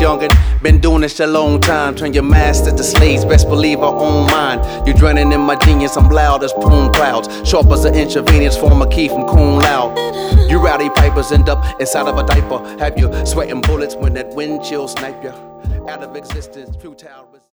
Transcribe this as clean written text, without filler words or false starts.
youngin'. Been doing this a long time. Turn your masters to slaves, best believe I own mine. You drowning in my genius, I'm loud as plume clouds. Sharp as an intravenous form of key from Coon Loud. You rowdy pipers end up inside of a diaper. Have you sweating bullets when that wind chill snipe you out of existence, futile.